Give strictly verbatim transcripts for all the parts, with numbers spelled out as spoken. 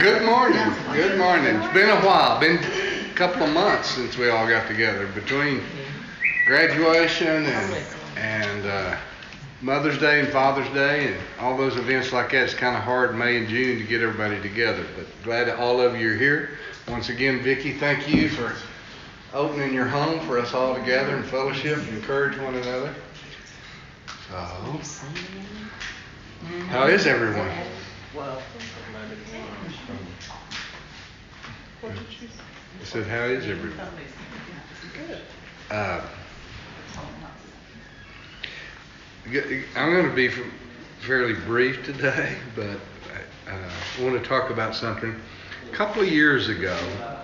Good morning. Good morning. It's been a while. Been a couple of months since we all got together. Between graduation and and uh, Mother's Day and Father's Day and all those events like that, it's kind of hard May and June to get everybody together. But glad that all of you are here. Once again, Vicki, thank you for opening your home for us all to gather and fellowship and encourage one another. So, how is everyone? Well, I said, how is everyone? Uh, I'm going to be fairly brief today, but uh, I want to talk about something. A couple of years ago,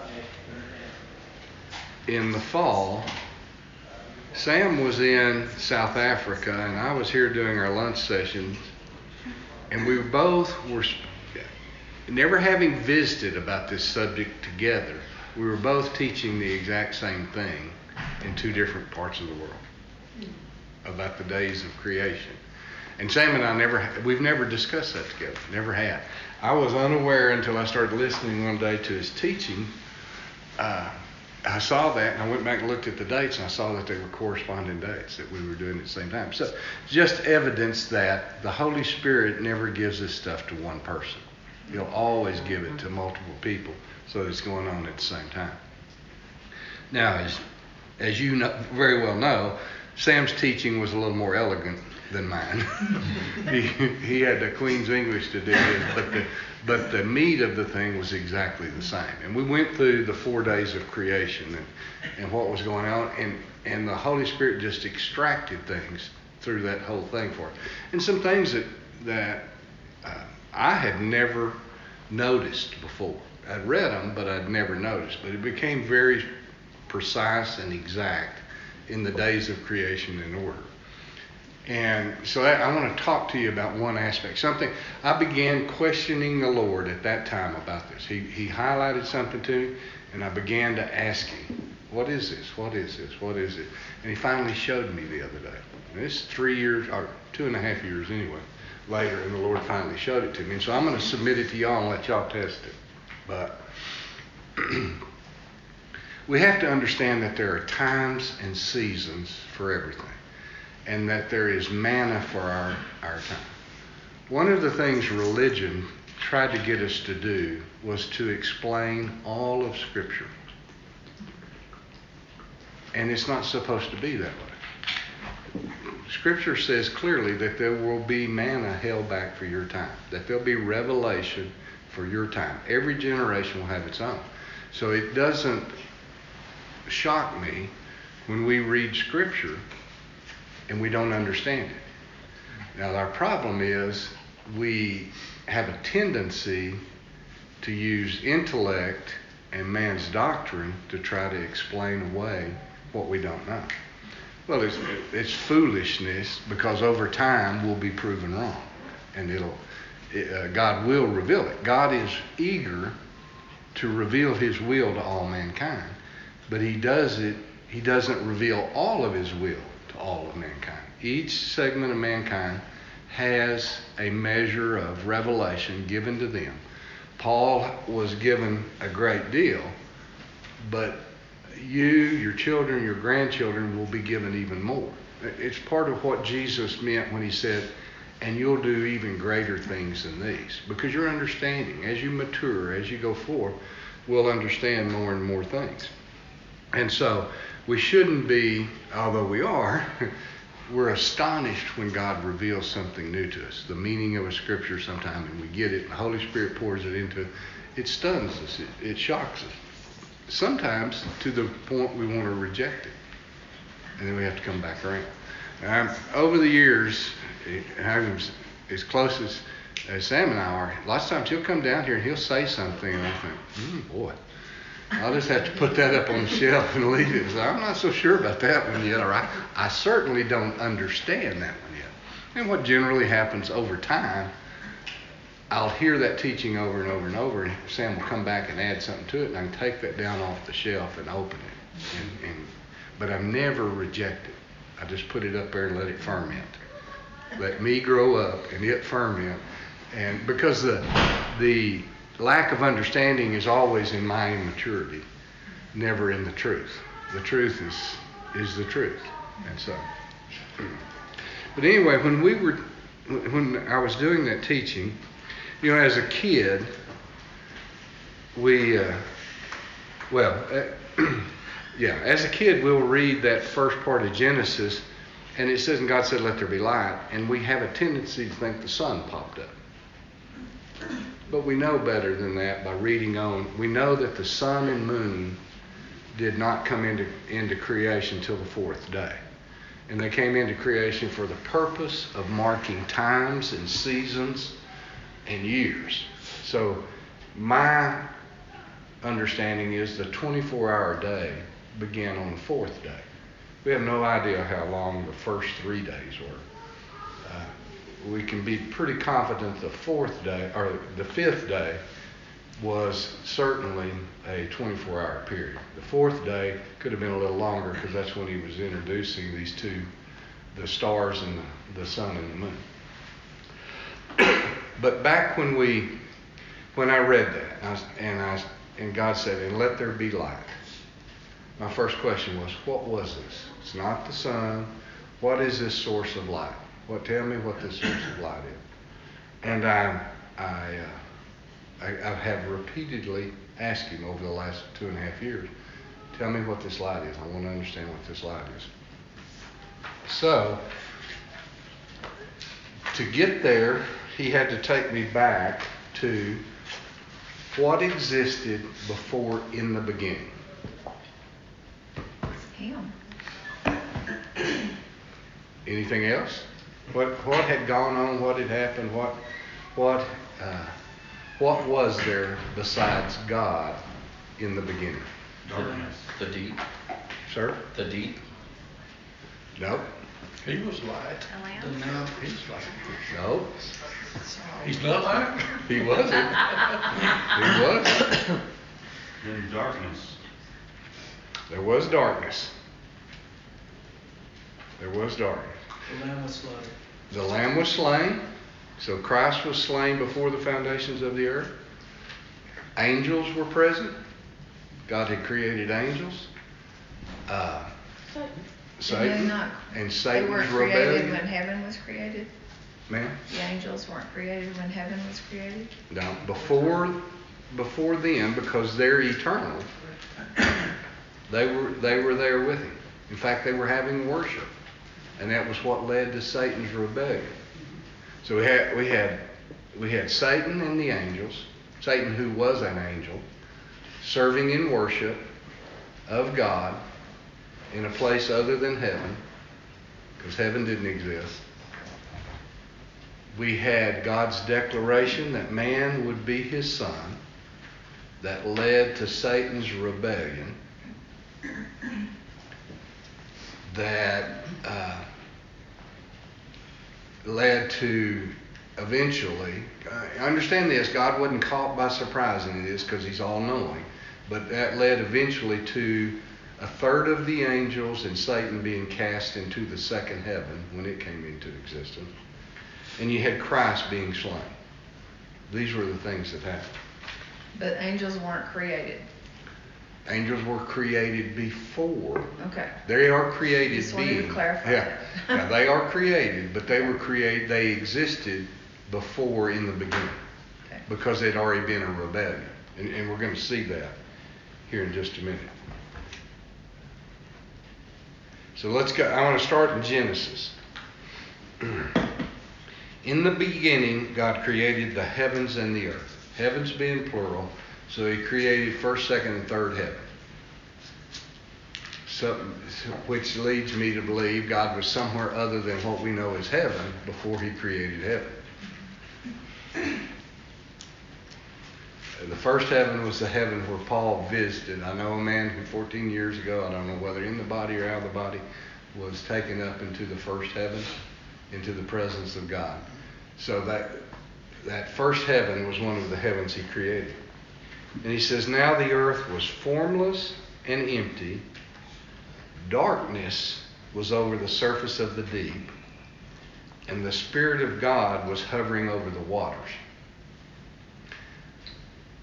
in the fall, Sam was in South Africa, and I was here doing our lunch sessions, and we both were, never having visited about this subject together, we were both teaching the exact same thing in two different parts of the world about the days of creation. And Sam and I never, we've never discussed that together, never had. I was unaware until I started listening one day to his teaching. Uh, I saw that and I went back and looked at the dates and I saw that they were corresponding dates that we were doing at the same time. So just evidence that the Holy Spirit never gives this stuff to one person. He'll always give it to multiple people so that it's going on at the same time. Now, as, as you know, very well know, Sam's teaching was a little more elegant than mine. he, he had the Queen's English to do his, but the, but the meat of the thing was exactly the same. And we went through the four days of creation and, and what was going on, and, and the Holy Spirit just extracted things through that whole thing for us. And some things that, that uh, I had never noticed before. I'd read them, but I'd never noticed. But it became very precise and exact in the days of creation and order. And so I, I want to talk to you about one aspect. Something I began questioning the Lord at that time about this. He he highlighted something to me, and I began to ask him, what is this? What is this? What is it? And he finally showed me the other day. And it's three years, or two and a half years anyway, later, and the Lord finally showed it to me. And so I'm going to submit it to y'all and let y'all test it. But we have to understand that there are times and seasons for everything, and that there is manna for our, our time. One of the things religion tried to get us to do was to explain all of Scripture. And it's not supposed to be that way. Scripture says clearly that there will be manna held back for your time, that there'll be revelation for your time. Every generation will have its own. So it doesn't shock me when we read Scripture and we don't understand it. Now, our problem is we have a tendency to use intellect and man's doctrine to try to explain away what we don't know. Well, it's, it's foolishness, because over time we'll be proven wrong, and it'll it, uh, God will reveal it. God is eager to reveal His will to all mankind, but He does it. He doesn't reveal all of His will to all of mankind. Each segment of mankind has a measure of revelation given to them. Paul was given a great deal, but you, your children, your grandchildren will be given even more. It's part of what Jesus meant when He said, and you'll do even greater things than these. Because your understanding, as you mature, as you go forth, will understand more and more things. And so we shouldn't be, although we are, we're astonished when God reveals something new to us. The meaning of a scripture sometime, and we get it, and the Holy Spirit pours it into it. It stuns us. It, it shocks us. Sometimes to the point we want to reject it. And then we have to come back around. Um, over the years, I'm as close as, as Sam and I are, lots of times he'll come down here and he'll say something, and I think, hmm, boy, I'll just have to put that up on the shelf and leave it. So I'm not so sure about that one yet, or I, I certainly don't understand that one yet. And what generally happens over time, I'll hear that teaching over and over and over, and Sam will come back and add something to it, and I can take that down off the shelf and open it. And, and, but I never reject it. I just put it up there and let it ferment. Let me grow up and it ferment. And because the the lack of understanding is always in my immaturity, never in the truth. The truth is is the truth. And so, but anyway, when we were, when I was doing that teaching, you know, as a kid, we, uh, well, uh, yeah, as a kid, we'll read that first part of Genesis, and it says, and God said, let there be light, and we have a tendency to think the sun popped up. But we know better than that by reading on. We know that the sun and moon did not come into, into creation till the fourth day. And they came into creation for the purpose of marking times and seasons and years. So my understanding is the twenty-four hour day began on the fourth day. We have no idea how long the first three days were. Uh, we can be pretty confident the fourth day, or the fifth day, was certainly a twenty-four hour period. The fourth day could have been a little longer because that's when he was introducing these two, the stars and the, the sun and the moon. But back when we, when I read that, I was, and I, and God said, and let there be light. My first question was, what was this? It's not the sun. What is this source of light? What? Tell me what this source of light is. And I, I, uh, I, I have repeatedly asked him over the last two and a half years, tell me what this light is. I want to understand what this light is. So, to get there, he had to take me back to what existed before in the beginning. Him. Anything else? What what had gone on? What had happened? What what uh, what was there besides God in the beginning? Darkness. The deep. Sir? The deep. No. He was light. A lamb? And now he's light. No. He's not light? He wasn't. He wasn't. In darkness. There was darkness. There was darkness. The lamb was slaughtered. The Lamb was slain. So Christ was slain before the foundations of the earth. Angels were present. God had created angels. Uh, Did Satan. they not, And they Satan's weren't created rebellion. when heaven was created? Ma'am? The angels weren't created when heaven was created? Now, before, before then, because they're eternal, they were they were there with him. In fact, they were having worship, and that was what led to Satan's rebellion. So we had we had we had Satan and the angels, Satan who was an angel, serving in worship of God in a place other than heaven, because heaven didn't exist. We had God's declaration that man would be his son, that led to Satan's rebellion, that uh, led to eventually, uh, understand this, God wasn't caught by surprise in this because he's all-knowing, but that led eventually to a third of the angels and Satan being cast into the second heaven when it came into existence. And you had Christ being slain. These were the things that happened. But angels weren't created. Angels were created before. Okay. They are created Just wanted to beings. clarify yeah. that. yeah, they are created, but they were created, they existed before in the beginning. Okay. Because they'd already been a rebellion. And, and we're going to see that here in just a minute. So let's go. I want to start in Genesis. In the beginning, God created the heavens and the earth. Heavens being plural, so he created first, second, and third heaven. So, which leads me to believe God was somewhere other than what we know as heaven before he created heaven. The first heaven was the heaven where Paul visited. I know a man who fourteen years ago, I don't know whether in the body or out of the body, was taken up into the first heaven, into the presence of God. So that that first heaven was one of the heavens he created. And he says, now the earth was formless and empty. Darkness was over the surface of the deep, and the Spirit of God was hovering over the waters.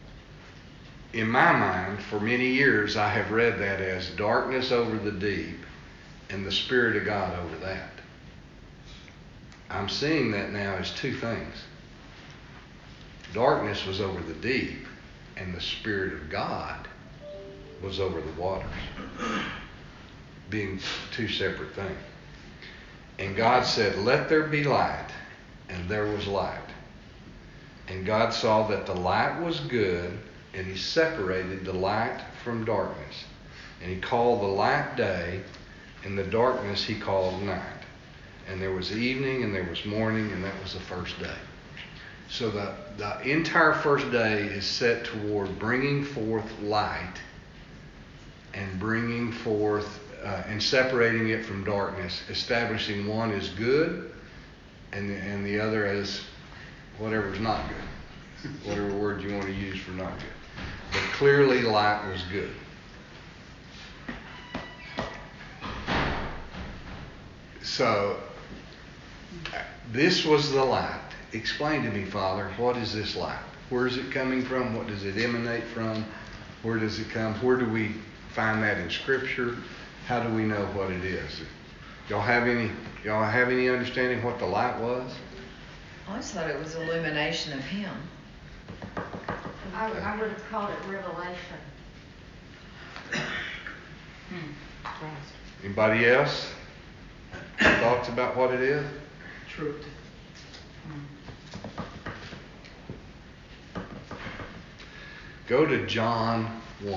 in my mind, for many years, I have read that as darkness over the deep and the Spirit of God over that. I'm seeing that now as two things. Darkness was over the deep, and the Spirit of God was over the waters, being two separate things. And God said, "Let there be light," and there was light. And God saw that the light was good, and He separated the light from darkness. And He called the light day, and the darkness He called night. And there was evening, and there was morning, and that was the first day. So the, the entire first day is set toward bringing forth light and bringing forth uh, and separating it from darkness, establishing one as good and the, and the other as whatever's not good, whatever word you want to use for not good. But clearly light was good. So this was the light. Explain to me, Father, what is this light? Where is it coming from? What does it emanate from? Where does it come? Where do we find that in Scripture? How do we know what it is? Y'all have any y'all have any understanding what the light was? I just thought it was illumination of Him. I, I would have called it revelation. Anybody else? Thoughts about what it is? Truth. Go to John one.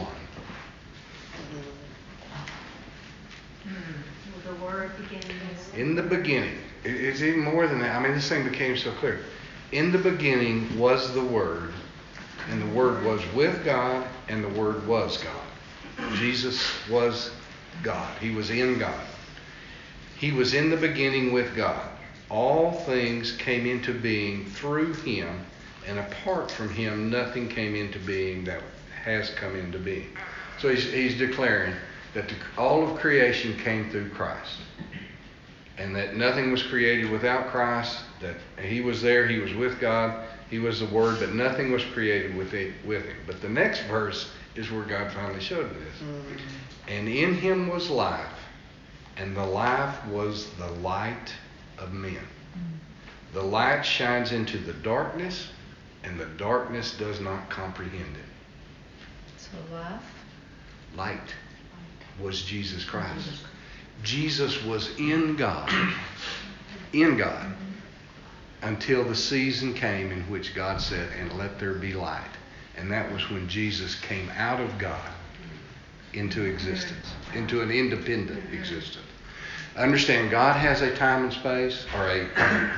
The word beginning. In the beginning, it- it's even more than that. I mean, this thing became so clear. In the beginning was the Word, and the Word was with God, and the Word was God. Jesus was God. He was in God. He was in the beginning with God. All things came into being through Him, and apart from Him, nothing came into being that has come into being. So he's, he's declaring that the, all of creation came through Christ, and that nothing was created without Christ, that He was there, He was with God, He was the Word, but nothing was created with, it, with Him. But the next verse is where God finally showed this. Mm. And in Him was life, and the life was the light of men. Mm. The light shines into the darkness, and the darkness does not comprehend it. So life? Light was Jesus Christ. Jesus was in God, in God, until the season came in which God said, "And let there be light." And that was when Jesus came out of God into existence, into an independent existence. Understand, God has a time and space, or a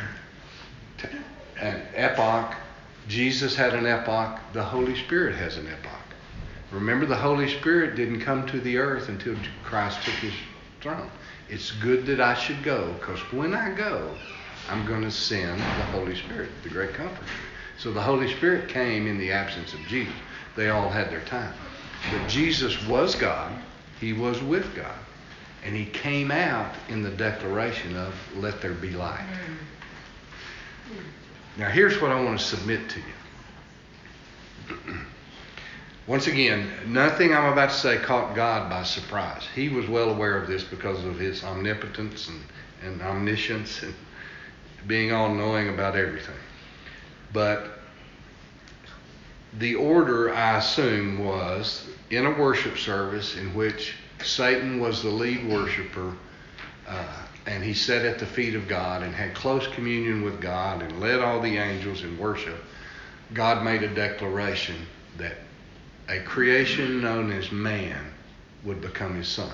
an epoch. Jesus had an epoch. The Holy Spirit has an epoch. Remember, the Holy Spirit didn't come to the earth until Christ took His throne. It's good that I should go, because when I go, I'm going to send the Holy Spirit, the great Comforter. So the Holy Spirit came in the absence of Jesus. They all had their time. But Jesus was God. He was with God. And He came out in the declaration of, "Let there be light." Mm. Now here's what I want to submit to you. Once again, nothing I'm about to say caught God by surprise. He was well aware of this because of His omnipotence and, and omniscience and being all-knowing about everything. But the order, I assume, was in a worship service in which Satan was the lead worshiper, uh, and he sat at the feet of God and had close communion with God and led all the angels in worship. God made a declaration that a creation known as man would become His son.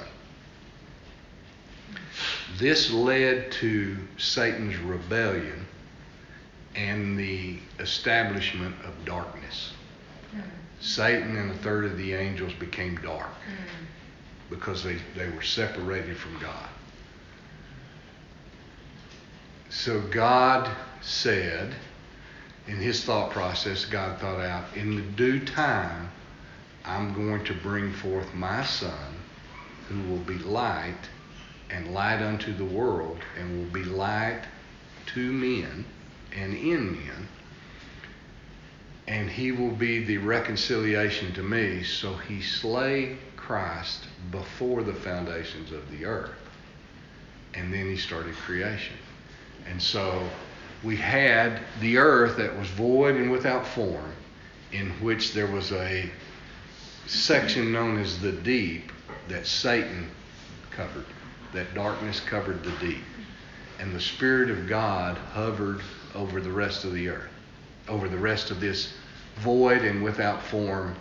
This led to Satan's rebellion and the establishment of darkness. Mm. Satan and a third of the angels became dark mm. because they, they were separated from God. So God said, in His thought process, God thought out, in the due time, I'm going to bring forth my Son, who will be light, and light unto the world, and will be light to men and in men. and he will be the reconciliation to me. So he slayed Christ before the foundations of the earth. And then he started creation. And so we had the earth that was void and without form, in which there was a section known as the deep that Satan covered. That darkness covered the deep. And the Spirit of God hovered over the rest of the earth, over the rest of this void and without form.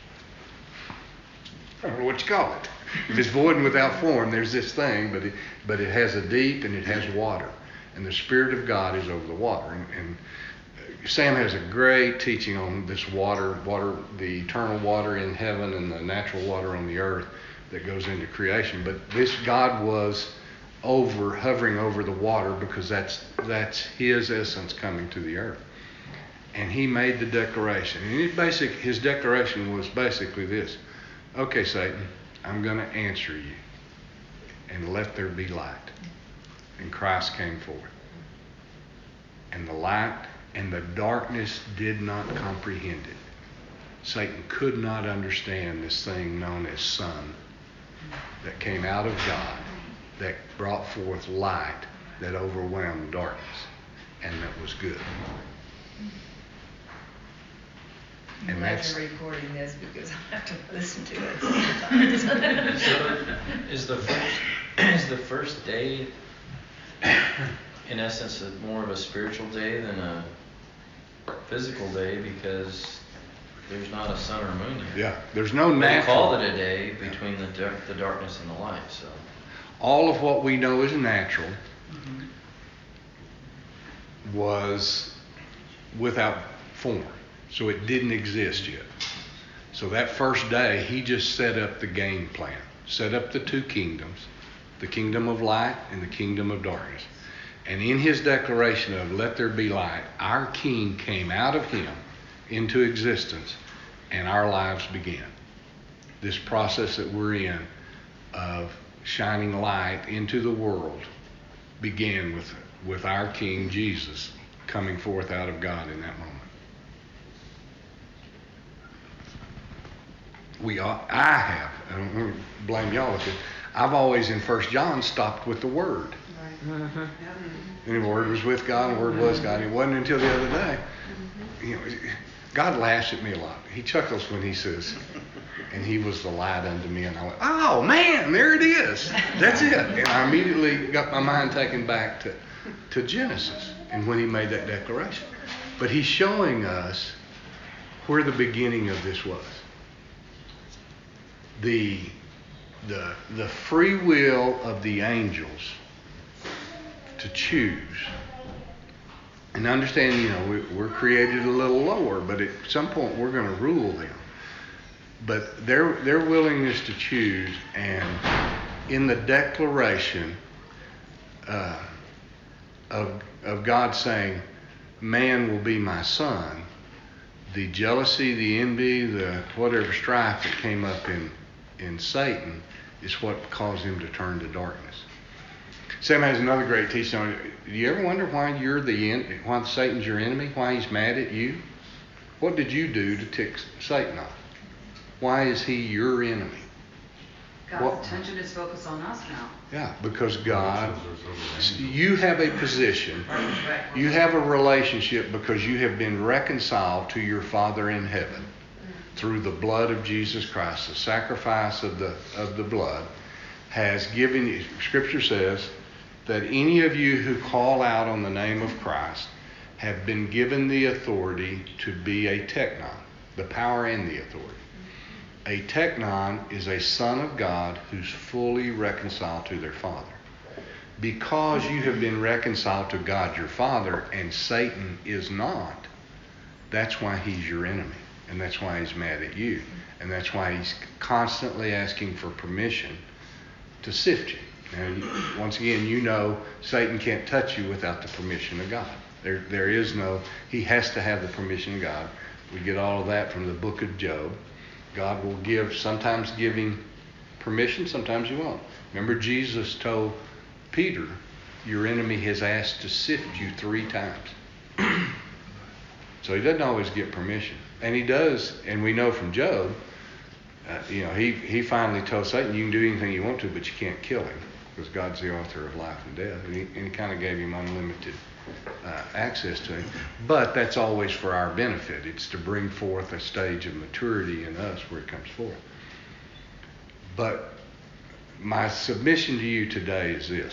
I don't know what you call it. If it's void and without form, there's this thing, but it, but it has a deep and it has water. And the Spirit of God is over the water. And, and Sam has a great teaching on this water, water, the eternal water in heaven and the natural water on the earth that goes into creation. But this God was over, hovering over the water, because that's that's his essence coming to the earth. And he made the declaration. And it basic, his declaration was basically this: okay, Satan, I'm going to answer you. And let there be light. And Christ came forth. And the light and the darkness did not comprehend it. Satan could not understand this thing known as sun that came out of God, that brought forth light that overwhelmed darkness, and that was good. I'm And glad that's you're recording this, because I have to listen to it sometimes. So is the first is the first day, in essence, a, more of a spiritual day than a physical day, because there's not a sun or moon here. Yeah, there's no They natural. called it a day between the dar- the darkness and the light. So All of what we know is natural Mm-hmm. was without form. So it didn't exist yet. So that first day, he just set up the game plan, set up the two kingdoms, the kingdom of light and the kingdom of darkness. And in his declaration of let there be light, our king came out of him into existence, and our lives began. This process that we're in of shining light into the world began with, with our King Jesus coming forth out of God in that moment. We all, I have, I don't wanna blame y'all if it, I've always in First John stopped with the Word. Right. And the Word was with God, and the Word was God. It wasn't until the other day. You know, God laughs at me a lot. He chuckles when he says, and he was the light unto me. And I went, oh man, there it is. That's it. And I immediately got my mind taken back to, to Genesis and when he made that declaration. But he's showing us where the beginning of this was. The, the, the free will of the angels to choose. And understand, you know, we, we're created a little lower, but at some point we're going to rule them. But their their willingness to choose, and in the declaration uh, of of God saying, "Man will be my son," the jealousy, the envy, the whatever strife that came up in in Satan is what caused him to turn to darkness. Sam has another great teaching on it. Do you ever wonder why you're the en- why Satan's your enemy? Why he's mad at you? What did you do to tick Satan off? Why is he your enemy? God's What- attention is focused on us now. Yeah, because God, you have a position, Right. you have a relationship because you have been reconciled to your Father in heaven through the blood of Jesus Christ. The sacrifice of the of the blood has given you. Scripture says that any of you who call out on the name of Christ have been given the authority to be a teknon, the power and the authority. A teknon is a son of God who's fully reconciled to their Father. Because you have been reconciled to God your Father and Satan is not, that's why he's your enemy. And that's why he's mad at you. And that's why he's constantly asking for permission to sift you. And once again, you know Satan can't touch you without the permission of God. There, there is no, he has to have the permission of God. We get all of that from the book of Job. God will give, sometimes giving permission, sometimes he won't. Remember, Jesus told Peter, your enemy has asked to sift you three times. So he doesn't always get permission. And he does, and we know from Job, uh, you know, he, he finally told Satan, you can do anything you want to, but you can't kill him, because God's the author of life and death. And he, and he kind of gave him unlimited uh, access to him. But that's always for our benefit. It's to bring forth a stage of maturity in us where it comes forth. But my submission to you today is this.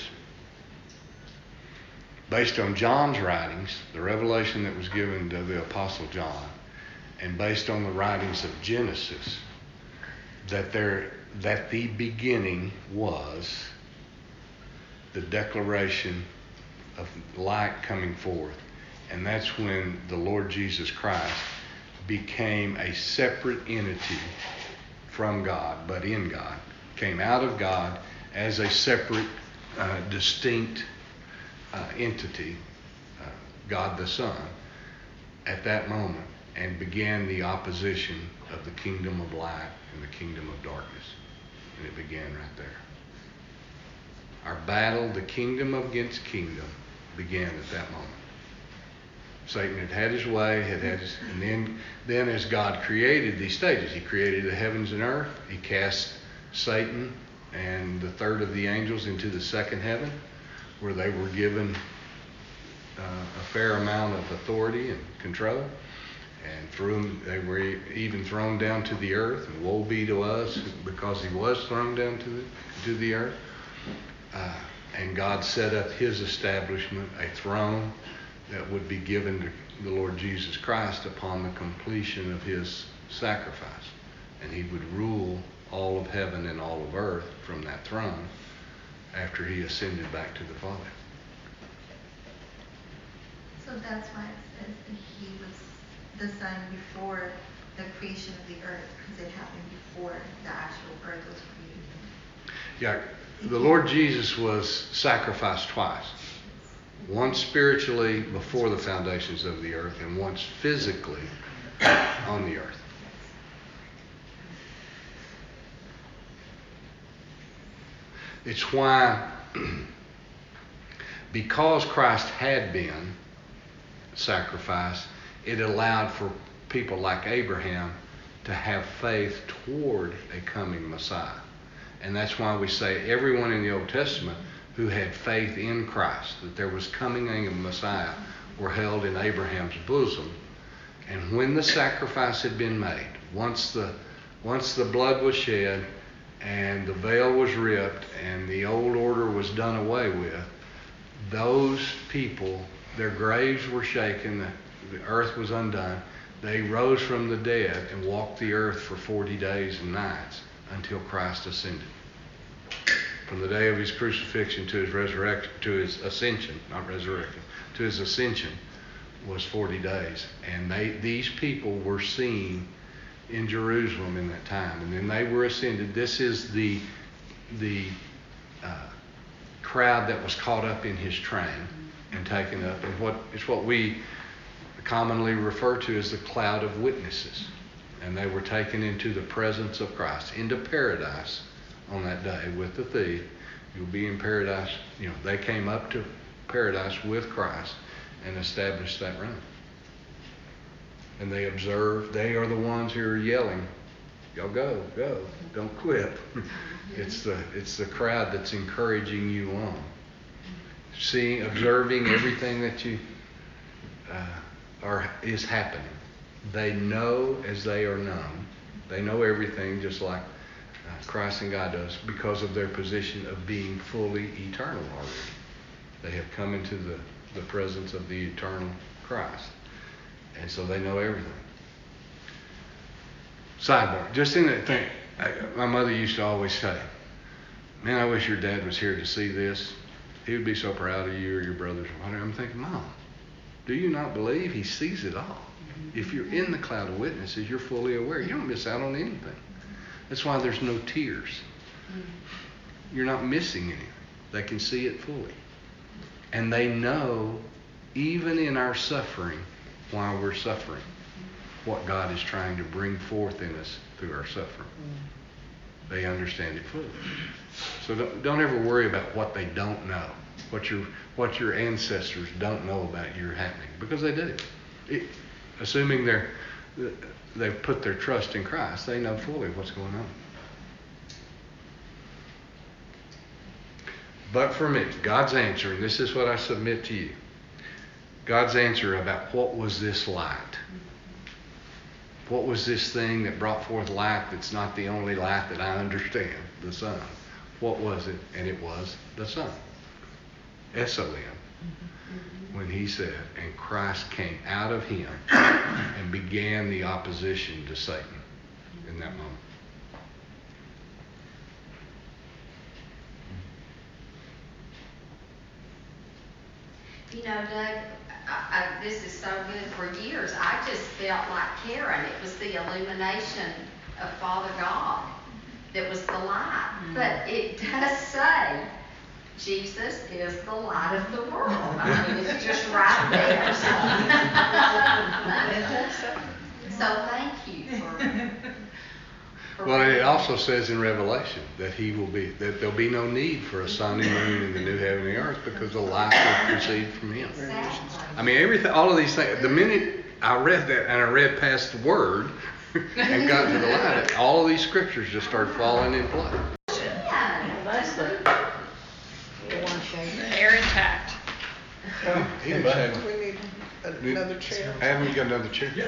Based on John's writings, the revelation that was given to the Apostle John, and based on the writings of Genesis, that there, that the beginning was the declaration of light coming forth. And that's when the Lord Jesus Christ became a separate entity from God, but in God. Came out of God as a separate, uh, distinct uh, entity, uh, God the Son, at that moment, and began the opposition of the kingdom of light and the kingdom of darkness. And it began right there. Our battle, the kingdom against kingdom, began at that moment. Satan had had his way, had had his, and then, then as God created these stages, he created the heavens and earth. He cast Satan and the third of the angels into the second heaven, where they were given uh, a fair amount of authority and control. And threw him, they were even thrown down to the earth. And woe be to us, because he was thrown down to the, to the earth. Uh, and God set up his establishment, a throne that would be given to the Lord Jesus Christ upon the completion of his sacrifice. And he would rule all of heaven and all of earth from that throne after he ascended back to the Father. So that's why it says that he was the Son before the creation of the earth, because it happened before the actual earth was created. Yeah, the Lord Jesus was sacrificed twice. Once spiritually before the foundations of the earth, and once physically on the earth. It's why, because Christ had been sacrificed, it allowed for people like Abraham to have faith toward a coming Messiah. And that's why we say everyone in the Old Testament who had faith in Christ, that there was coming a Messiah, were held in Abraham's bosom. And when the sacrifice had been made, once the, once the blood was shed and the veil was ripped and the old order was done away with, those people, their graves were shaken, the, the earth was undone. They rose from the dead and walked the earth for forty days and nights until Christ ascended. From the day of his crucifixion to his resurrection, to his ascension, not resurrection, to his ascension was forty days. And they, these people were seen in Jerusalem in that time. And then they were ascended. This is the, the uh, crowd that was caught up in his train and taken up. And what it's what we commonly refer to as the cloud of witnesses. And they were taken into the presence of Christ, into paradise on that day with the thief. You'll be in paradise. You know, they came up to paradise with Christ and established that realm. And they observed, they are the ones who are yelling, y'all go, go, don't quit. It's the it's the crowd that's encouraging you on. Seeing, observing everything that you uh, are is happening. They know as they are known. They know everything just like uh, Christ and God does, because of their position of being fully eternal already. They have come into the, the presence of the eternal Christ. And so they know everything. Sidebar, just in that thing, I, my mother used to always say, man, I wish your dad was here to see this. He would be so proud of you or your brothers or whatever. I'm thinking, Mom, do you not believe he sees it all? If you're in the cloud of witnesses, you're fully aware. You don't miss out on anything. That's why there's no tears. You're not missing anything. They can see it fully. And they know, even in our suffering, why we're suffering, what God is trying to bring forth in us through our suffering. They understand it fully. So don't, don't ever worry about what they don't know, what your what your ancestors don't know about your happening, because they do. It, assuming they're, they've put their trust in Christ, they know fully what's going on. But for me, God's answer, and this is what I submit to you, God's answer about what was this light? What was this thing that brought forth light that's not the only light that I understand, the sun? What was it? And it was the sun. S O N. When he said, and Christ came out of him and began the opposition to Satan in that moment. You know, Doug, I, I, this is so good. For years, I just felt like Karen. It was the illumination of Father God that was the light. Mm-hmm. But it does say Jesus is the light of the world. I mean, it's just right there. So, so thank you for. for Well, it also says in Revelation that he will be, that there'll be no need for a sun and moon in the new heaven and the earth because the light will proceed from him. Exactly. I mean, everything, all of these things, the minute I read that and I read past the word and got to the light, all of these scriptures just started falling in place. That's the, the one thing. Air intact. Oh, he was having, We need another chair. Adam, you got another chair? Yeah.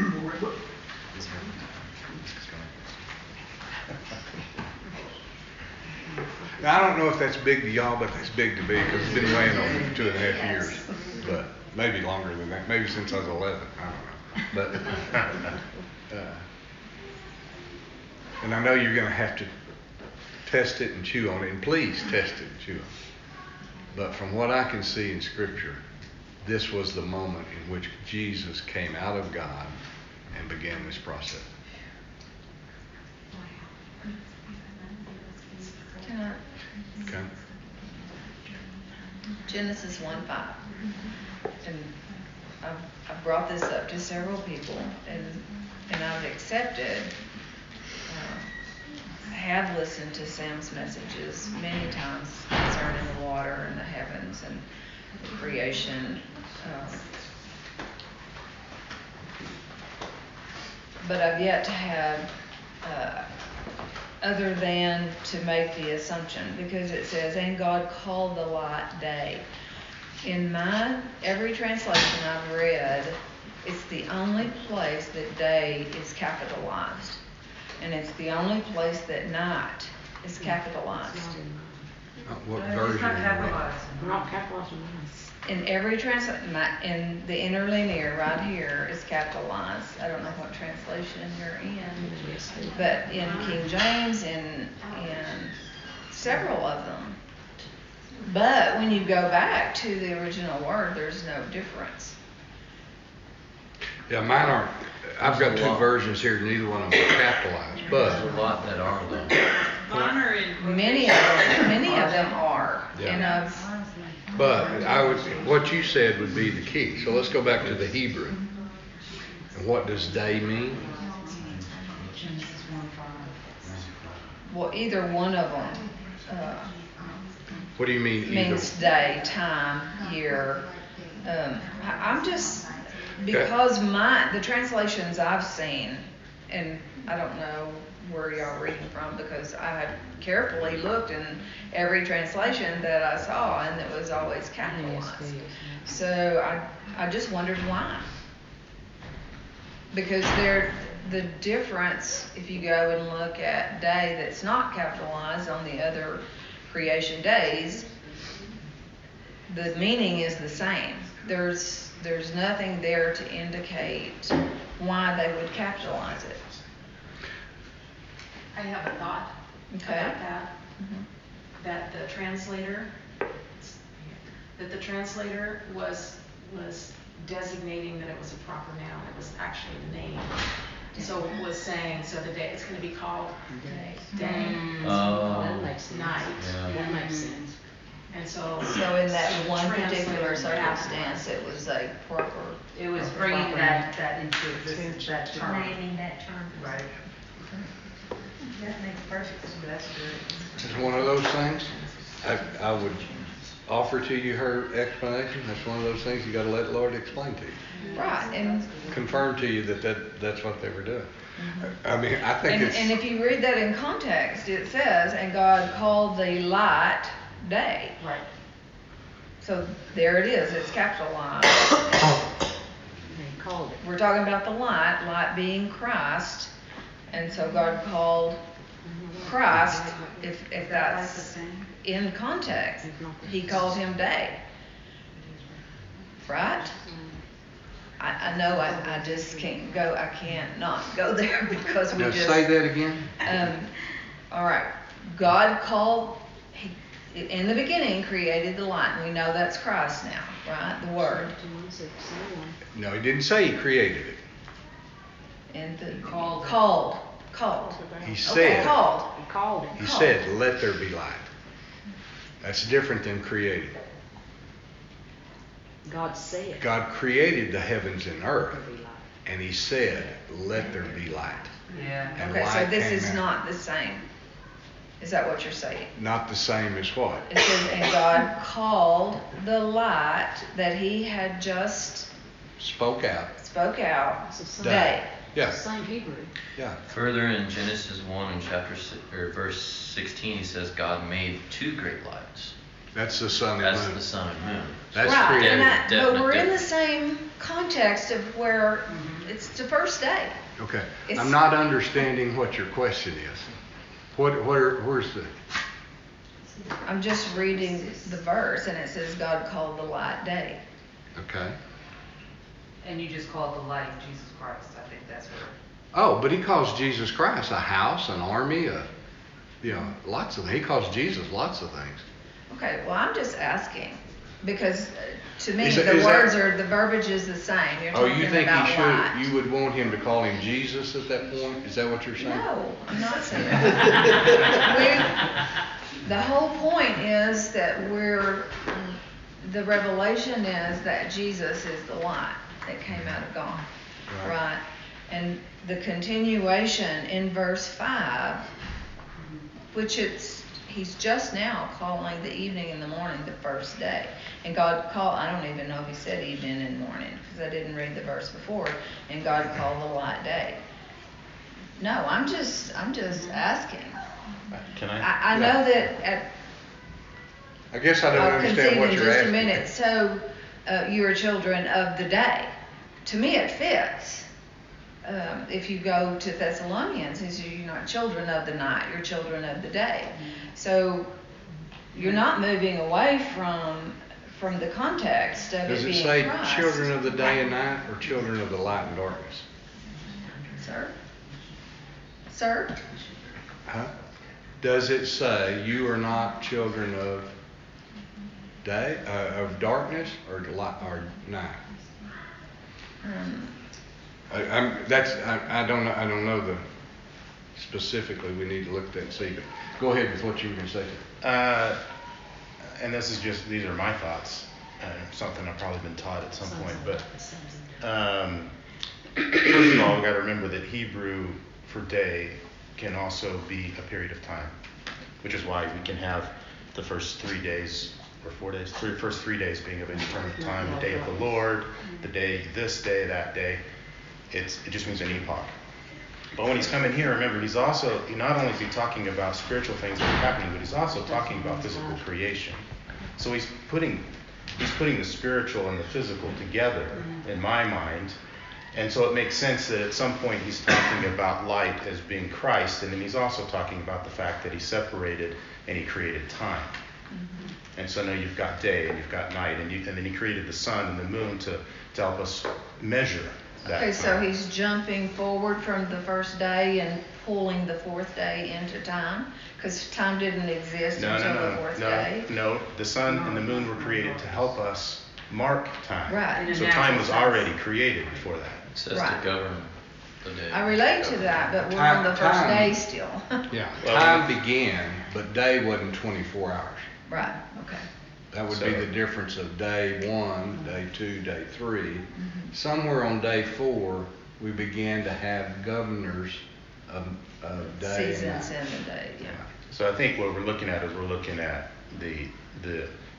Now, I don't know if that's big to y'all, but that's big to me because it's been weighing on me for two and a half years. But maybe longer than that. Maybe since I was eleven. I don't know. But, uh, and I know you're going to have to test it and chew on it. And please test it and chew on it. But from what I can see in Scripture, this was the moment in which Jesus came out of God and began this process. Can I- Okay? Genesis one five. And I've, I've brought this up to several people, and and I've accepted, uh, I have listened to Sam's messages many times concerning the water and the heavens and the creation. Um, but I've yet to have, uh, other than to make the assumption, because it says, and God called the light day. In my, every translation I've read, it's the only place that day is capitalized. And it's the only place that night is capitalized. Uh, what Uh, version? It's not are you capitalized. We're not capitalized. In every translation, in the interlinear right here is capitalized. I don't know what translation you're in, but in King James and in several of them. But when you go back to the original word, there's no difference. reading? Yeah, mine aren't. I've got two versions here. Neither one of them are capitalized. But There's a lot that are though. Mine are in. Many of them, many of them are. Yeah. And I've, But I would, what you said would be the key. So let's go back to the Hebrew. And what does day mean? well, either one of them uh, What do you mean either? means day, time, year. Um, I- I'm just, because my, the translations I've seen, and I don't know where y'all are reading from because I had carefully looked in every translation that I saw and it was always capitalized. So I, I just wondered why. Because there, the difference, if you go and look at day that's not capitalized on the other creation days, the meaning is the same. There's, there's nothing there to indicate why they would capitalize it. I have a thought Okay. about that. Mhm. That the translator, that the translator was was designating that it was a proper noun. It was actually a name. So it was saying, so the day it's going to be called day. Oh. That makes night. Yeah. That makes sense. And so. So in that so the one particular translator circumstance, capitalized it was a proper. It was proper bringing proper that, that into existence, that term. Naming that term. Right. That makes perfect sense. That's good. It's one of those things. I, I would offer to you her explanation? That's one of those things you gotta let the Lord explain to you. Right, and, Confirm to you that, that that's what they were doing. I mean, I think and, it's. and if you read that in context, it says, and God called the light day. Right. So there it is, it's capitalized. They called it. We're talking about the light, light being Christ, and so God called Christ, if, if that's in context, he called him day. Right? I, I know I, I just can't go, I can't not go there because we Now just. say that again. Um, all right, God called, he, in the beginning created the light, and we know that's Christ now, right? The Word. No, he didn't say he created it. And the, Called. called, called. He Okay, said. called. He called it. He said, "Let there be light." That's different than created. God said. God created the heavens and earth, There be light. and he said, "Let there be light." Yeah. And Okay, so light this came is out. not the same. Is that what you're saying? Not the same as what? It says, and God called the light that he had just Spoke out. spoke out It's the same. day. Yeah, Same Hebrew. yeah. Further in Genesis one and chapter six, or verse sixteen, he says God made two great lights. That's the sun and That's moon. the sun and moon. That's Right, created. and that, but Definite we're in the difference. same context of where it's the first day. Okay, It's- I'm not understanding what your question is. What, where, where's the? I'm just reading the verse and it says God called the light day. Okay. And you just call it the light of Jesus Christ. I think that's where. Oh, but he calls Jesus Christ a house, an army, a, you know, lots of. He calls Jesus lots of things. Okay, well, I'm just asking because uh, to me Is it- the is that- words are, the verbiage is the same. You're Oh, talking you think about he light. should? You would want him to call him Jesus at that point? Is that what you're saying? No, I'm not saying that. we, the whole point is that we're, the revelation is that Jesus is the light that came out of God, Right. right? And the continuation in verse five, which it's, he's just now calling the evening and the morning the first day. And God called, I don't even know if he said evening and morning, because I didn't read the verse before, and God called the light day. No, I'm just, I'm just asking. Can I? I, I Yeah. know that at, I guess I don't I'll understand concede what in you're just a asking. minute. So, uh, you're children of the day. To me, it fits. Um, if you go to Thessalonians, it says you're not children of the night, you're children of the day. So, you're not moving away from from the context of Does it it being say Christ. children of the day and night or children of the light and darkness? Sir? Sir? Huh? Does it say you are not children of day, uh, of darkness or light or night? Um, I, I'm, that's, I, I don't know, I don't know the, specifically, we need to look at that and see, but go ahead with what you were gonna say. Uh, and this is just, these are my thoughts, uh, something I've probably been taught at some point, but, um, first of all, we gotta remember that Hebrew for day can also be a period of time, which is why we can have the first three days, or four days, three, first three days being of indeterminate time, the day of the Lord, the day, this day, that day. It's, it just means an epoch. But when he's coming here, remember, he's also, not only is he talking about spiritual things that are happening, but he's also talking about physical creation. So he's putting, he's putting the spiritual and the physical together, in my mind. And so it makes sense that at some point he's talking about light as being Christ, and then he's also talking about the fact that he separated and he created time. Mm-hmm. And so now you've got day and you've got night, and, you, and then he created the sun and the moon to, to help us measure that Okay, time. so he's jumping forward from the first day and pulling the fourth day into time? Because time didn't exist No, until no, the no, fourth no, day? no. The sun and the moon were created to help us mark time. Right. In a So natural time was sense. already created before that. It says Right. to govern the day. I relate to that, but we're on the first Time- day still. Yeah, Well, time began, but day wasn't twenty-four hours. Right, okay. That would be So- the difference of day one, day two, day three. Mm-hmm. Somewhere on day four, we began to have governors of, of day and Seasons night. in the day, yeah. So I think what we're looking at is we're looking at the the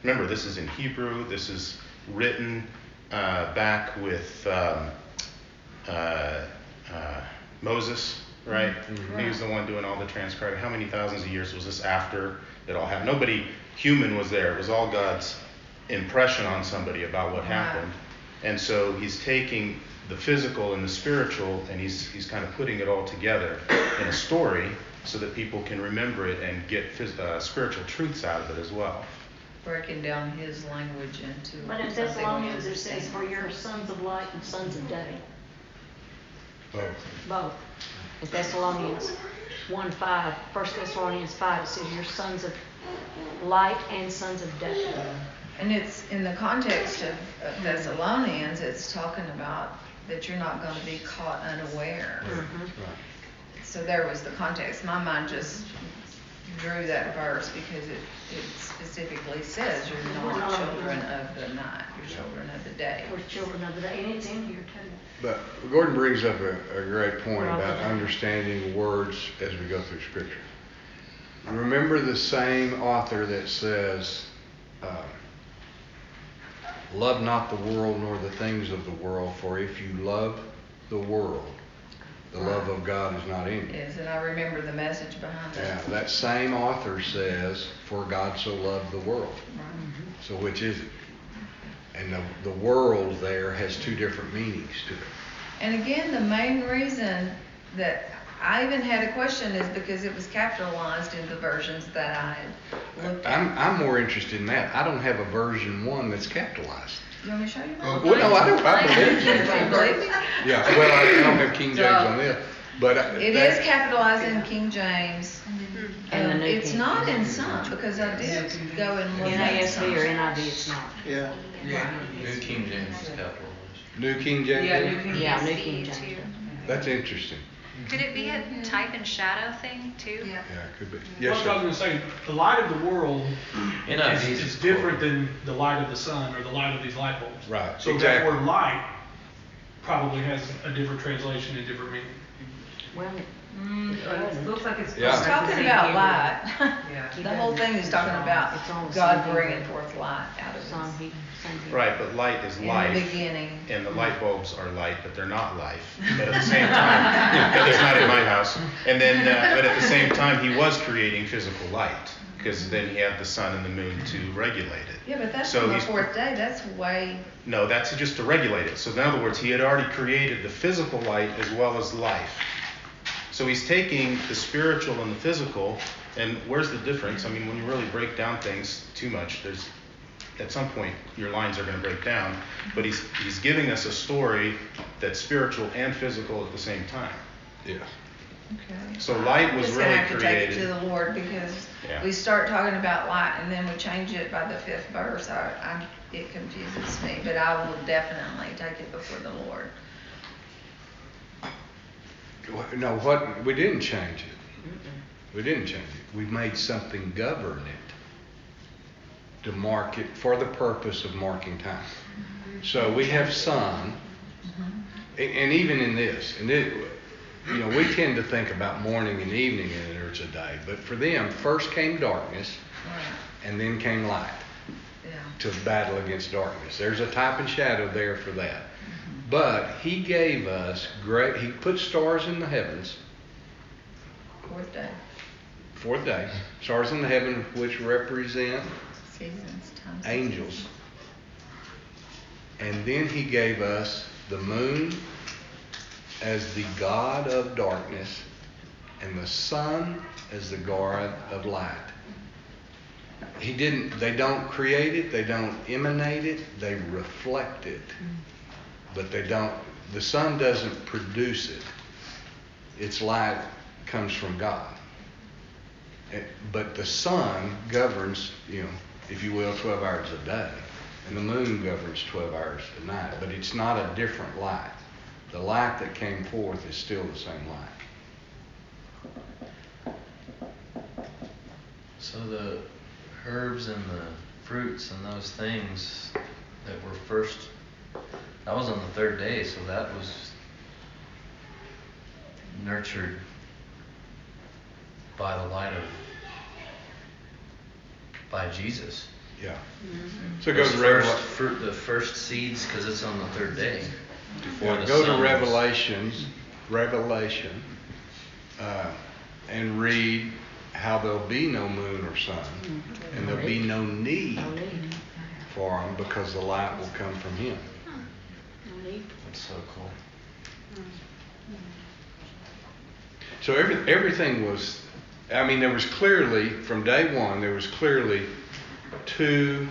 remember, this is in Hebrew. This is written uh, back with um, uh, uh, Moses, right? Mm-hmm. He was the one doing all the transcribing. How many thousands of years was this after it all happened? Nobody human was there. It was all God's impression on somebody about what happened. And so he's taking the physical and the spiritual, and he's he's kind of putting it all together in a story so that people can remember it and get phys- uh, spiritual truths out of it as well. Breaking down his language into. But in something we Thessalonians it says, understand. for you're sons of light and sons of day. Both. Both. In Thessalonians one five, First Thessalonians five, it says you're sons of light and sons of day. And it's in the context of of Thessalonians, it's talking about that you're not going to be caught unaware. Mhm. Right. So there was the context. My mind just drew that verse because it, it specifically says you're not children of the night, you're children of the day. We're children of the day, and it's in here too. But Gordon brings up a, a great point Well, about okay. understanding words as we go through Scripture. Remember the same author that says, uh, love not the world nor the things of the world, for if you love the world, the love of God is not in you. Yes, and I remember the message behind Yeah, that. that same author says, for God so loved the world. Right. So which is it? And the, the world there has two different meanings to it. And again, the main reason that I even had a question is because it was capitalized in the versions that I had looked at. I'm, I'm more interested in that. I don't have a version one that's capitalized. You want me to show you? Well, no, I don't, I believe you. Do you believe me? Yeah, well, I I don't have King James on this, but. I- It that- is capitalized in King James. And the Um, New It's King not in James. some, because I did go and look In at A S V or some. N I V, it's not. Yeah. New King James is capitalized. New King James? Yeah, New King Yeah, New James. King James. That's interesting. Could it be a type and shadow thing too? Yeah. Yeah, it could be. Well, Yes, I was sir. gonna say, the light of the world N I V is, is is different than the light of the sun or the light of these light bulbs. Right, So exactly. that word light probably has a different translation and different meaning. Well, Mm, it looks like it's. Yeah. It's talking about light. Yeah. The whole thing is talking about It's on the God same bringing thing. forth light out of same this. he, same he. Right, but light is In life. the beginning. And the light bulbs are light, but they're not life. But at the same time, but it's not in my house. And then, uh, but at the same time, he was creating physical light because then he had the sun and the moon to regulate it. Yeah, but that's So on the he's- fourth day. That's way. No, that's just to regulate it. So in other words, he had already created the physical light as well as life. So he's taking the spiritual and the physical, and where's the difference? I mean, when you really break down things too much, there's at some point your lines are going to break down. But he's he's giving us a story that's spiritual and physical at the same time. Yeah. Okay. So light I'm was just really gonna have to take it created. to the Lord because Yeah. we start talking about light and then we change it by the fifth verse. I, I, it confuses me, but I will definitely take it before the Lord. No, what, we didn't change it. We didn't change it. We made something govern it to mark it for the purpose of marking time. So we have sun, and, and even in this, and it, you know, we tend to think about morning and evening and there's a day, but for them, first came darkness, Right. and then came light Yeah. to battle against darkness. There's a type and shadow there for that. But he gave us great, he put stars in the heavens, Fourth day. fourth day, stars in the heaven which represent Seasons, times. angels. And then he gave us the moon as the god of darkness and the sun as the god of light. He didn't, they don't create it, they don't emanate it, they reflect it. But they don't, the sun doesn't produce it. Its light comes from God. It- but the sun governs, you know, if you will, twelve hours a day. And the moon governs twelve hours a night. But it's not a different light. The light that came forth is still the same light. So the herbs and the fruits and those things that were first, that was on the third day, so that was nurtured by the light of, by Jesus. Yeah. Mhm. So go Those to first Revel- fruit, the first seeds, because it's on the third day. Before Yeah, the go sun to was- Revelations, Revelation, uh, and read how there'll be no moon or sun, and there'll be no need No need. for them because the light will come from Him. No need. That's so cool. So every, everything was, I mean, there was clearly, from day one, there was clearly two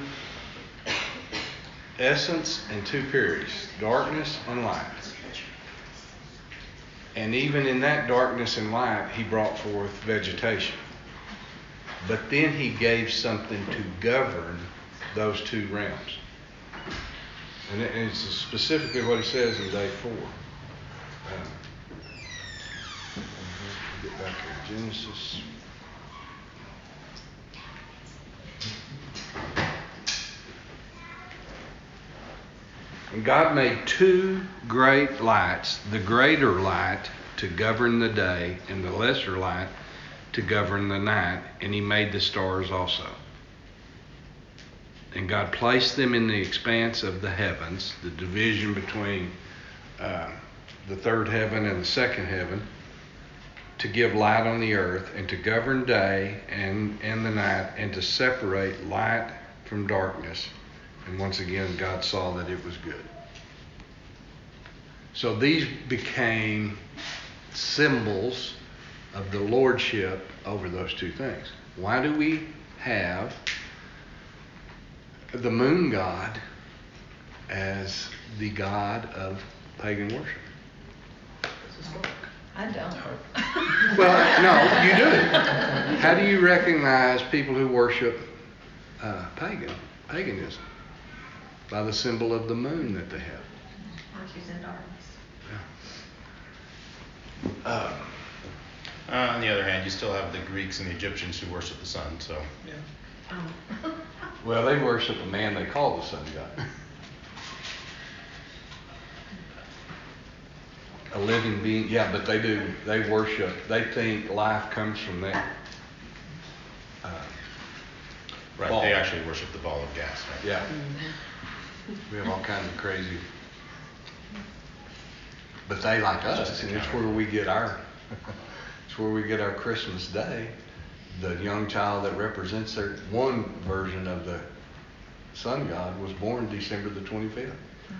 essence and two periods, darkness and light. And even in that darkness and light, He brought forth vegetation. But then He gave something to govern those two realms. And it- it's specifically what He says in day four. Uh, Get back to Genesis. And God made two great lights, the greater light to govern the day, and the lesser light to govern the night, and He made the stars also. And God placed them in the expanse of the heavens, the division between uh, the third heaven and the second heaven, to give light on the earth, and to govern day and, and the night, and to separate light from darkness. And once again, God saw that it was good. So these became symbols of the lordship over those two things. Why do we have the moon god as the god of pagan worship? I don't. Well, no, you do. How do you recognize people who worship uh, pagan paganism? By the symbol of the moon that they have. Virtues and darkness. Yeah. Uh, Uh, on the other hand, you still have the Greeks and the Egyptians who worship the sun, so. Oh. well, they worship a man they call the sun god. A living being, yeah, but they do. They worship. They think life comes from that. Uh, Right, ball. they actually worship the ball of gas, right? Yeah. We have all kinds of crazy. But they like us, and it's where we get our. It's where we get our Christmas Day. The young child that represents their one version of the sun god was born December the twenty-fifth.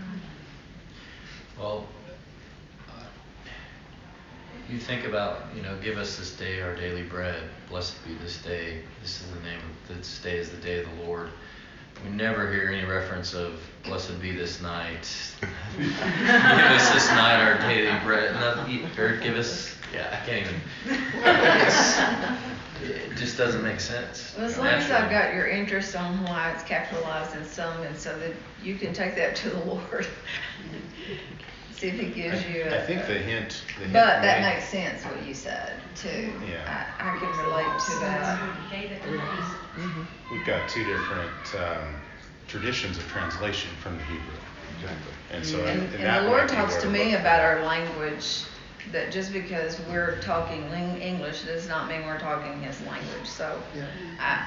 Well, uh, you think about, you know, give us this day our daily bread. Blessed be this day. This is the name of this day is the day of the Lord. We never hear any reference of blessed be this night. Give us this night our daily bread. Nothing, or give us, yeah, I can't even. It's, it just doesn't make sense. Well, as long as naturally. I've got your interest on why it's capitalized in some, and so that you can take that to the Lord. See if He gives you a. I think the hint. The hint But that may- makes sense what you said too. Yeah. I, I can relate to that. We've got two different um, traditions of translation from the Hebrew. Exactly. And so And, and and that the Lord might be talks where to to me look for about that. our language, that just because we're talking ling- English does not mean we're talking His language. So I,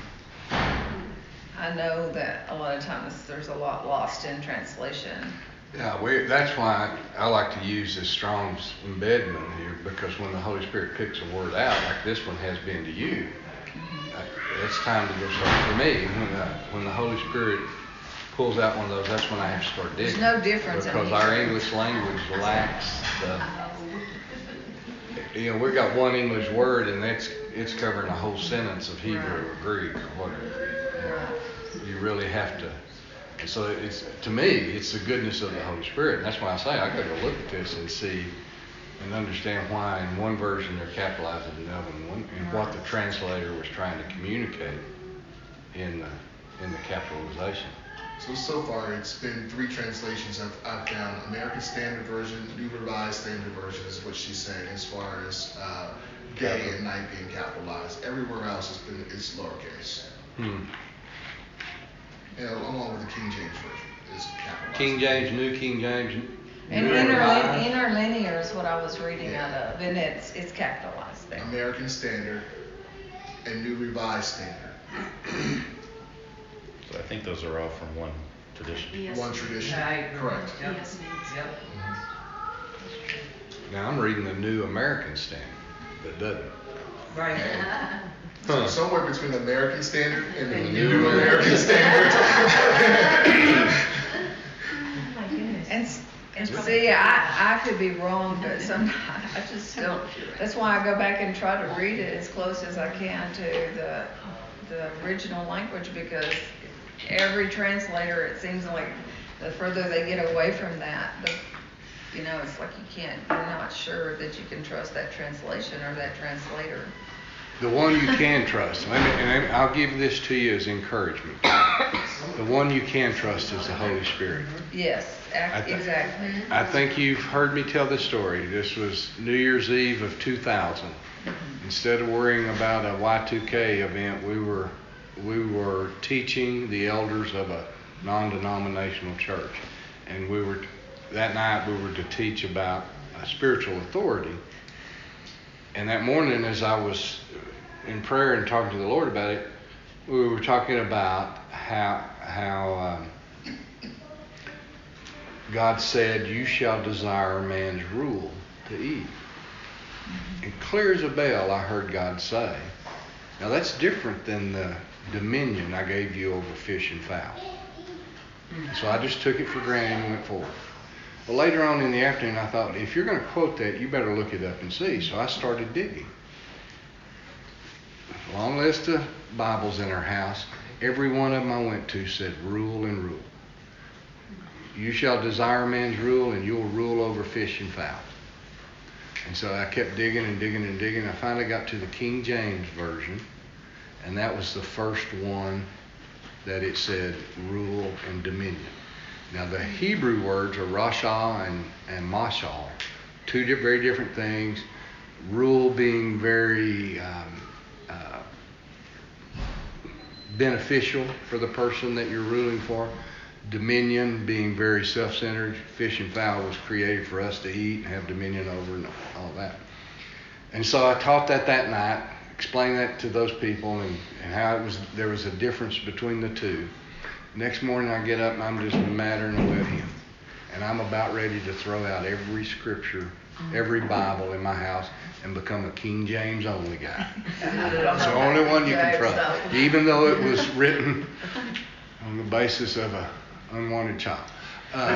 I know that a lot of times there's a lot lost in translation. Yeah, we, that's why I like to use this Strong's embedment here, because when the Holy Spirit picks a word out, like this one has been to you, uh, it's time to go start for me. When the, when the Holy Spirit pulls out one of those, that's when I have to start digging. There's no difference in Because our Hebrew. English language lacks the, you know, we've got one English word and that's, it's covering a whole sentence of Hebrew or Greek or whatever. And you really have to. And so it's, to me, it's the goodness of the Holy Spirit. And that's why I say I gotta go look at this and see and understand why in one version they're capitalizing another one, and what the translator was trying to communicate in the, in the capitalization. So, so far it's been three translations I've, I've found. American Standard Version, New Revised Standard Version is what she's saying as far as uh, day and night being capitalized. Everywhere else has been, it's lowercase. Hmm. And along with the King James Version is capitalized. King James, New King James. And New interlin- Revised. interlinear is what I was reading Yeah. out of, and it's it's capitalized there. American Standard and New Revised Standard. But I think those are all from one tradition. Yes. One tradition, I agree. correct. Yep. Yes, needs. Yep. Now, I'm reading the New American Standard that doesn't. Right. So somewhere between American Standard and the And New New American Standard. And, s- and see, I, I could be wrong, but sometimes I just don't. That's why I go back and try to read it as close as I can to the, the original language, because every translator, it seems like the further they get away from that, the, you know, it's like you can't, you're not sure that you can trust that translation or that translator. The one you can trust, and and I'll give this to you as encouragement. The one you can trust is the Holy Spirit. Yes, I ac- th- exactly. I think you've heard me tell this story. This was New Year's Eve of two thousand. Instead of worrying about a Y two K event, we were we were teaching the elders of a non-denominational church, and we were that night we were to teach about a spiritual authority. And that morning, as I was in prayer and talking to the Lord about it, we were talking about how how um, God said, "You shall desire man's rule to Eve." And clear as a bell, I heard God say. Now that's different than the dominion I gave you over fish and fowl. So I just took it for granted and went forward. Well, later on in the afternoon, I thought, if you're going to quote that, you better look it up and see. So I started digging. Long list of Bibles in our house. Every one of them I went to said, rule and rule. You shall desire man's rule, and you'll rule over fish and fowl. And so I kept digging and digging and digging. I finally got to the King James Version, and that was the first one that it said rule and dominion. Now the Hebrew words are rasha and, and mashal, two di- very different things. Rule being very um, uh, beneficial for the person that you're ruling for. Dominion being very self-centered. Fish and fowl was created for us to eat and have dominion over and all that. And so I taught that that night, explained that to those people, and, and how it was there was a difference between the two. Next morning I get up and I'm just madder than a wet hen. And I'm about ready to throw out every scripture, every Bible in my house and become a King James only guy. It's the only one you can trust. Even though it was written on the basis of a unwanted child. Uh,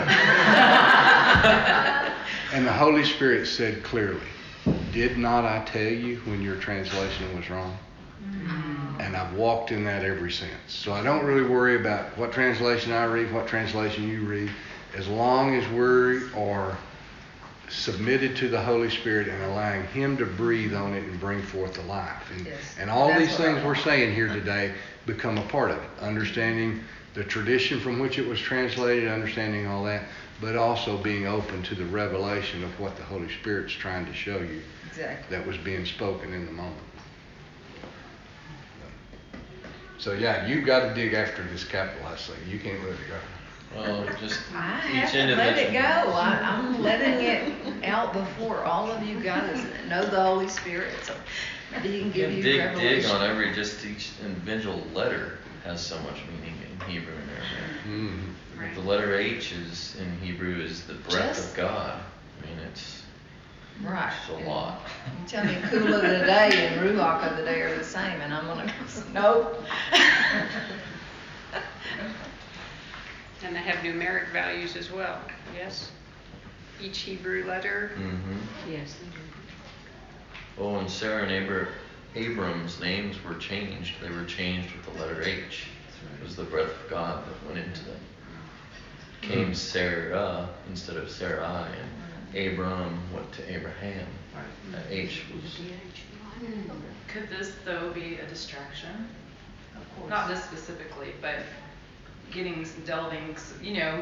and the Holy Spirit said clearly, did not I tell you when your translation was wrong? And I've walked in that ever since. So I don't really worry about what translation I read, what translation you read, as long as we are submitted to the Holy Spirit and allowing Him to breathe on it and bring forth the life. And, Yes. and all That's these what things I we're want. saying here today become a part of it. Understanding the tradition from which it was translated, understanding all that, but also being open to the revelation of what the Holy Spirit's trying to show you Exactly. that was being spoken in the moment. So yeah, you've got to dig after this capitalized thing. You can't let it go. Well, just I each haven't let it go. individual. I, I'm letting it out before all of you guys know the Holy Spirit. So maybe He can give Yeah, you dig, revelation. dig on every, just each individual letter has so much meaning in Hebrew and Aramaic. Mm-hmm. Like the letter H is in Hebrew is the breath Just- of God. I mean, it's, Right. it's a lot. You tell me cool of the day and ruach of the day are the same, and I'm gonna go, nope. And they have numeric values as well, yes? Each Hebrew letter. Mm-hmm. Yes, they do. Well, when Sarah and Abra- Abram's names were changed, they were changed with the letter H. It was the breath of God that went into them. Came Sarah instead of Sarai, and Abram went to Abraham. That H was. Could this, though, be a distraction? Of course. Not this specifically, but getting, delving, you know,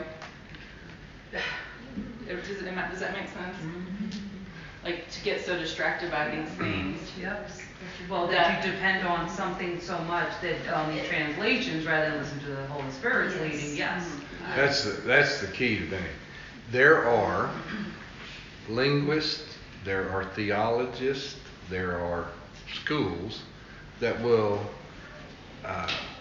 does, it, does that make sense? Like, to get so distracted by these things. Yep. Well, that That- you depend on something so much that on these translations rather than listen to the Holy Spirit's Yes. leading, yes. That's the, that's the key to that. There are linguists, there are theologists, there are schools that will uh,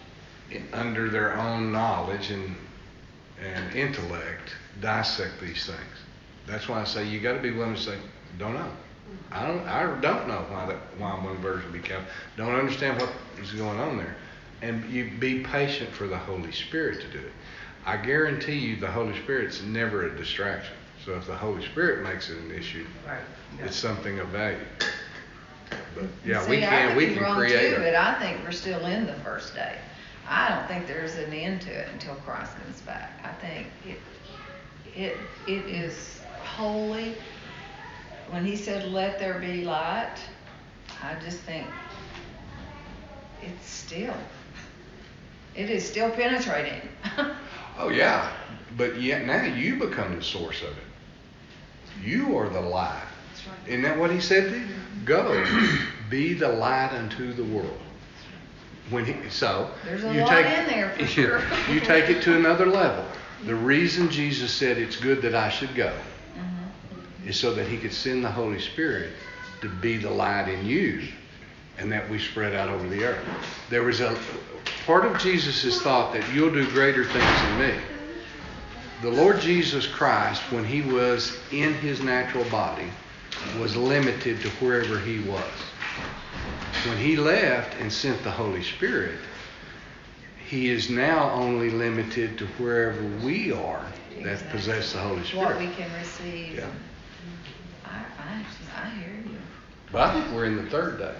in, under their own knowledge and and intellect, dissect these things. That's why I say you got to be willing to say, don't know. I don't. I don't know why that why one version be kept. Don't understand what is going on there, and you be patient for the Holy Spirit to do it. I guarantee you, the Holy Spirit's never a distraction. So if the Holy Spirit makes it an issue, Right. Yeah. it's something of value. But yeah, See, we I can could we be can wrong create too, a, but I think we're still in the first day. I don't think there's an end to it until Christ comes back. I think it it it is holy. When he said, "Let there be light," I just think it's still it is still penetrating. oh yeah, but yet now you become the source of it. You are the light. That's right. Isn't that what he said to you? Go, be the light unto the world. When he, so There's a you lot take, in there for sure. you take it to another level. The reason Jesus said it's good that I should go Mhm. is so that he could send the Holy Spirit to be the light in you, and that we spread out over the earth. There was a part of Jesus' thought that you'll do greater things than me. The Lord Jesus Christ, when he was in his natural body, was limited to wherever he was. When he left and sent the Holy Spirit, he is now only limited to wherever we are that Exactly. possess the Holy What Spirit. we can receive. Yeah. I, I, I hear you. But I think we're in the third day.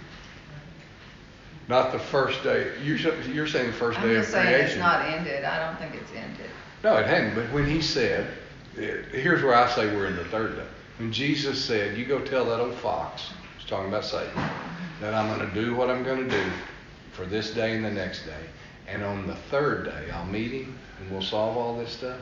Not the first day. You're, you're saying the first I'm day of just saying creation. it's not ended. I don't think it's ended. No, it hadn't. But when he said, eh, here's where I say we're in the third day. When Jesus said, you go tell that old fox, he's talking about Satan, that I'm going to do what I'm going to do for this day and the next day. And on the third day, I'll meet him and we'll solve all this stuff.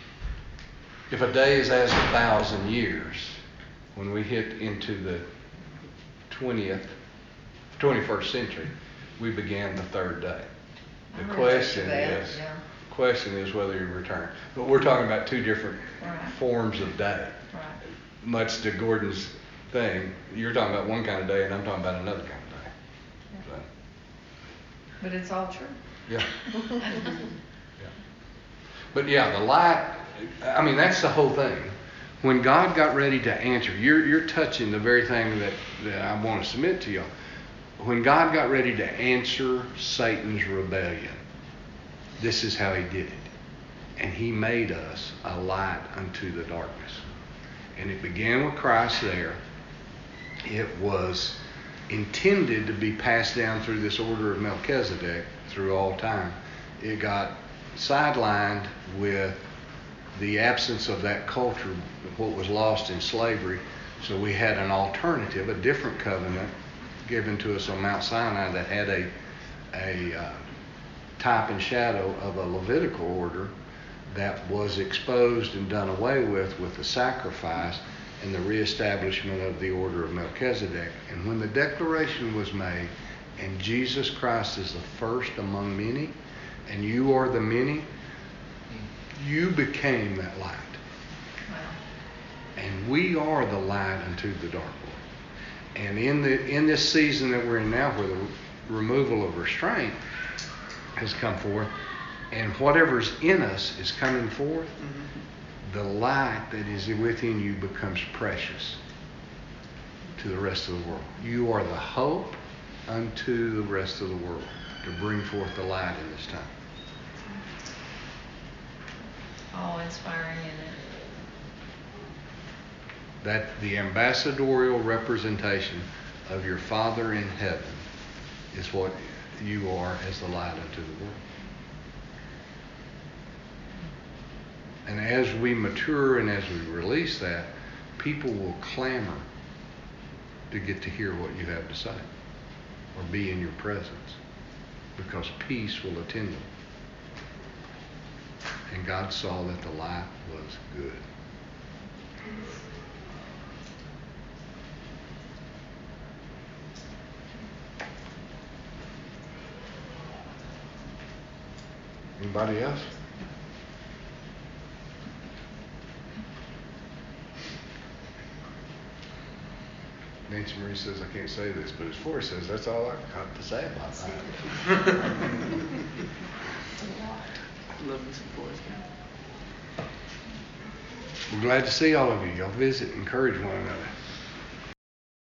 If a day is as a thousand years, when we hit into the twentieth, twenty-first century, we began the third day. The I relate question to that, is, yeah. question is whether you return. But we're talking about two different Right. forms of day. Right. Much to Gordon's thing, you're talking about one kind of day and I'm talking about another kind of day. So, But it's all true. yeah. yeah. But yeah, the light, I mean, that's the whole thing. When God got ready to answer, you're, you're touching the very thing that, that I want to submit to you. When God got ready to answer Satan's rebellion, this is how he did it. And he made us a light unto the darkness. And it began with Christ there. It was intended to be passed down through this order of Melchizedek through all time. It got sidelined with the absence of that culture, what was lost in slavery. So we had an alternative, a different covenant given to us on Mount Sinai that had a, a uh, type and shadow of a Levitical order that was exposed and done away with with the sacrifice and the reestablishment of the order of Melchizedek. And when the declaration was made, and Jesus Christ is the first among many, and you are the many, you became that light. Wow. And we are the light unto the dark world. And in the in this season that we're in now, where the removal of restraint has come forth, and whatever's in us is coming forth, mm-hmm. the light that is within you becomes precious to the rest of the world. You are the hope unto the rest of the world to bring forth the light in this time. All inspiring in it. That the ambassadorial representation of your Father in heaven is what you are as the light unto the world. And as we mature and as we release that, people will clamor to get to hear what you have to say or be in your presence, because peace will attend them. And God saw that the light was good. Anybody else? Nancy Marie says I can't say this, but as Forrest says, that's all I got to say about that. Love me some Forrest Gump. We're glad to see all of you. Y'all visit, encourage one another.